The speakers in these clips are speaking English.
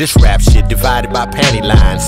This rap shit divided by panty lines.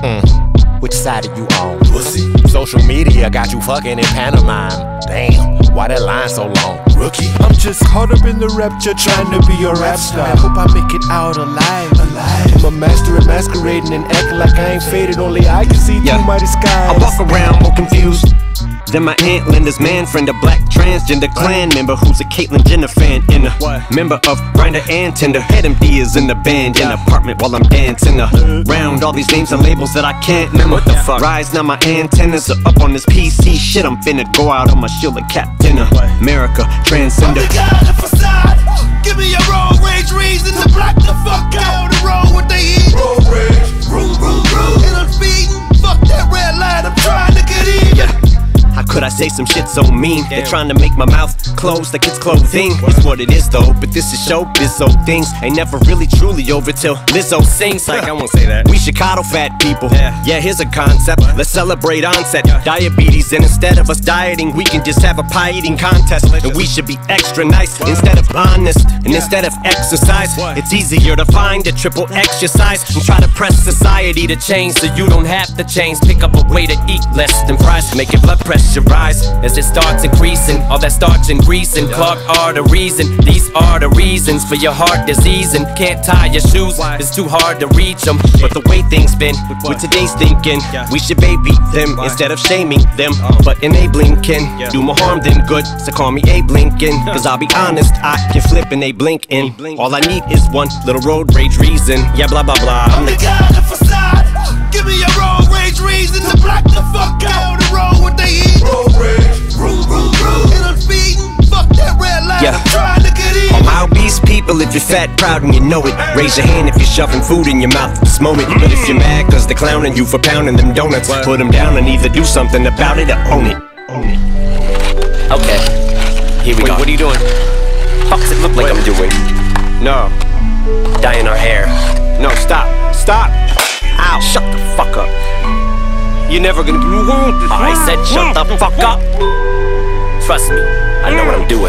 Which side are you on? Pussy. Social media got you fucking in pantomime. Damn, why that line so long? Rookie. I'm just caught up in the rapture, trying to be a rap star. I hope I make it out alive. I'm a master at masquerading and acting like I ain't faded. Only I can see through my disguise. I walk around more confused than my Aunt Linda's man friend, a black transgender clan member who's a Caitlyn Jenner fan and a member of Grindr and Tinder. Had them Diaz in the band in an apartment while I'm dancing around all these names and labels that I can't remember. What the fuck? Rise, now my antennas are up on this PC shit. I'm finna go out on my shield like Captain America, transcender. I'm the guy on the facade. Give me a road rage reason to block the fuck out the road what they eat. Road rage, vroom, vroom, vroom. And I'm speeding, fuck that red light, I'm trying to get even. How could I say some shit so mean? They're trying to make my mouth close like it's clothing. It's what it is though, but this is showbiz, so things ain't never really truly over till Lizzo sings. Like, I won't say that. We should coddle fat people. Yeah, here's a concept. Let's celebrate onset diabetes, and instead of us dieting, we can just have a pie eating contest. And we should be extra nice instead of honest. And instead of exercise, it's easier to find a triple exercise and try to press society to change so you don't have to change. Pick up a way to eat less than fries, make your blood pressure rise as it starts increasing. All that starch and grease and clogged arteries, and these are the reasons for your heart disease. And can't tie your shoes, it's too hard to reach them. But the way things been with today's thinking, we should baby them instead of shaming them, but enabling can do more harm than good. So call me Abe Lincoln, cause I'll be honest, I can flip and they blink in. All I need is one little road rage reason. Yeah, blah blah blah. I'm the guy on the facade. Give me a road rage reason to block the fuck out the road what they eat. Road rage, vroom, vroom, vroom. And I'm speeding, fuck that red light, I'm trying to get in. All my obese people, if you're fat, proud, and you know it, raise your hand if you're shoving food in your mouth at this moment. But if you're mad cause they're clowning you for pounding them donuts, put them down and either do something about it or own it. Okay, here we go. What are you doing? Fuck's it look like I'm doing? No. Dyeing our hair. No, stop. Stop. Ow. Shut the fuck up. You're never gonna do I said shut the fuck up. Trust me, I know what I'm doing.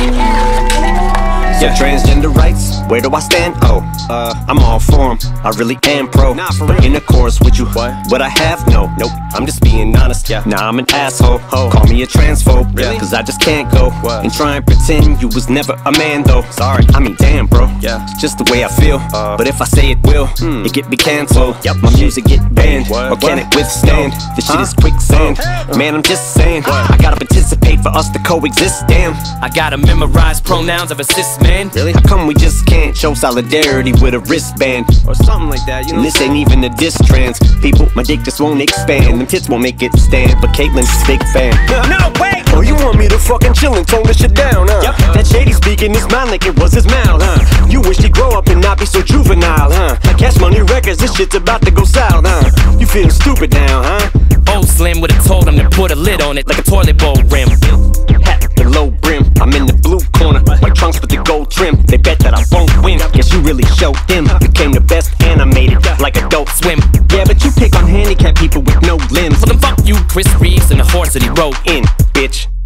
Yeah, transgender rights, where do I stand? Oh, I'm all for 'em. I really am pro. But in accord with you, what I have? No, nope. I'm just being honest. Nah, I'm an asshole. Call me a transphobe. Cause I just can't go and try and pretend you was never a man though. Sorry, I mean damn, bro. It's just the way I feel. But if I say it will, it get me cancelled. My music get banned, or can it withstand? This shit is quicksand. Man, I'm just saying, I gotta participate for us to coexist. Damn, I gotta memorize pronouns of a cis man. Really? How come we just can't show solidarity with a wristband or something like that? You know, and this ain't even a diss trans people. My dick just won't expand, them tits won't make it stand. But Caitlyn's a big fan. No, wait! Oh, you want me to fucking chill and tone this shit down, huh? That shady speaking his mind like it was his mouth, huh? You wish he'd grow up and not be so juvenile, huh? Like Cash Money Records, this shit's about to go south, huh? You feel stupid now, huh? Old Slim would've told him to put a lid on it like a toilet bowl rim. Hat with the low brim, I'm in the blue corner. White trunks with the gold trim. They bet that I won't win. Guess you really showed them. Became the best animated, like Adult Swim. Yeah, but you pick on handicapped people with no limbs. Well then fuck you, Chris Reeves, and the horse that he rode in, bitch.